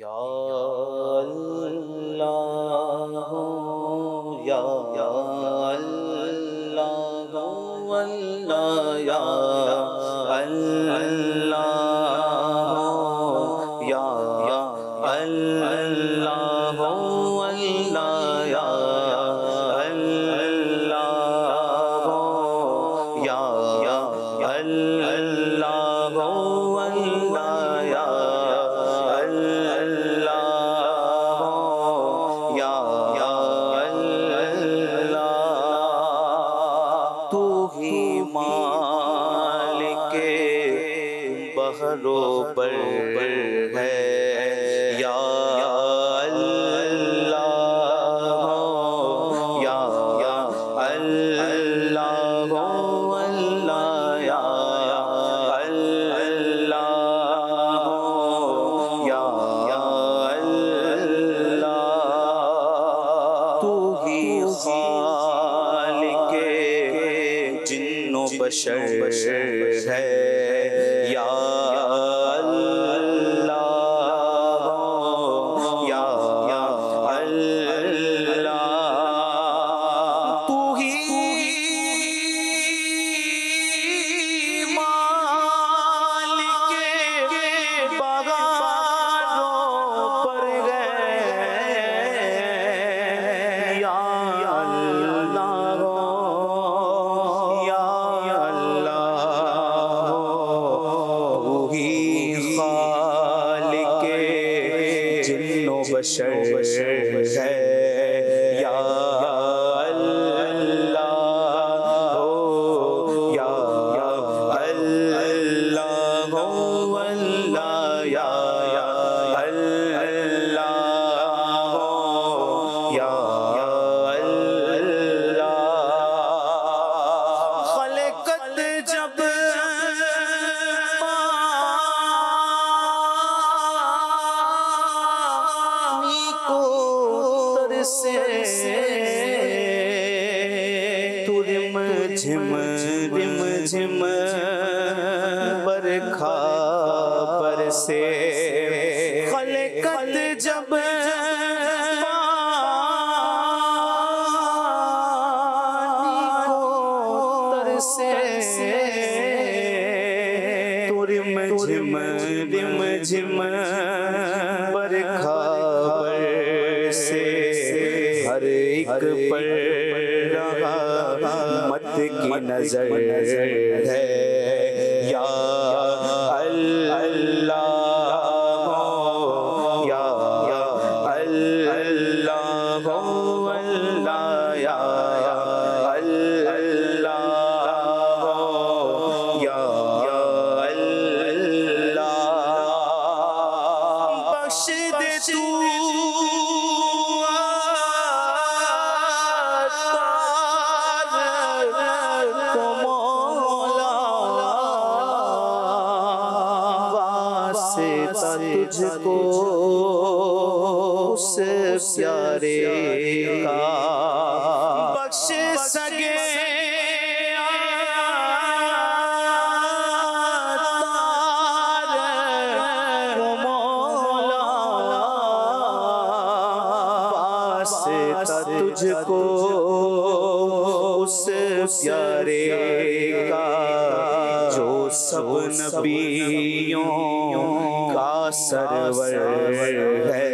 یا اللہ یا اللہ واللہ یا اللہ یا اللہ واللہ یا اللہ یا اللہ واللہ یا بحرو پر ہے یا اللہ یا اللہ واللہ یا اللہ یا اللہ تو ہی خالق جن و بشر ہے یا اللہ یا اللہ تو ہی مالک بغاروں پر گئے یا اللہ یا خالق جن و بشر ہے یا اللہ یا اللہ واللہ یا اللہ یا اللہ خلقت جب رم جھم برکھا برسے خلقت جب پانی کو ترسے تو رم جھم برکھا برسے ہر ایک پر رحمت کی نظر ہے یا اللہ یا اللہ واللہ یا اللہ یا اللہ بخش دے تو تجھ کو اس پیارے کا بخش سکے عطار مولا واسطہ تجھ کو اس پیارے کا جو سب نبیوں کا سرور ہے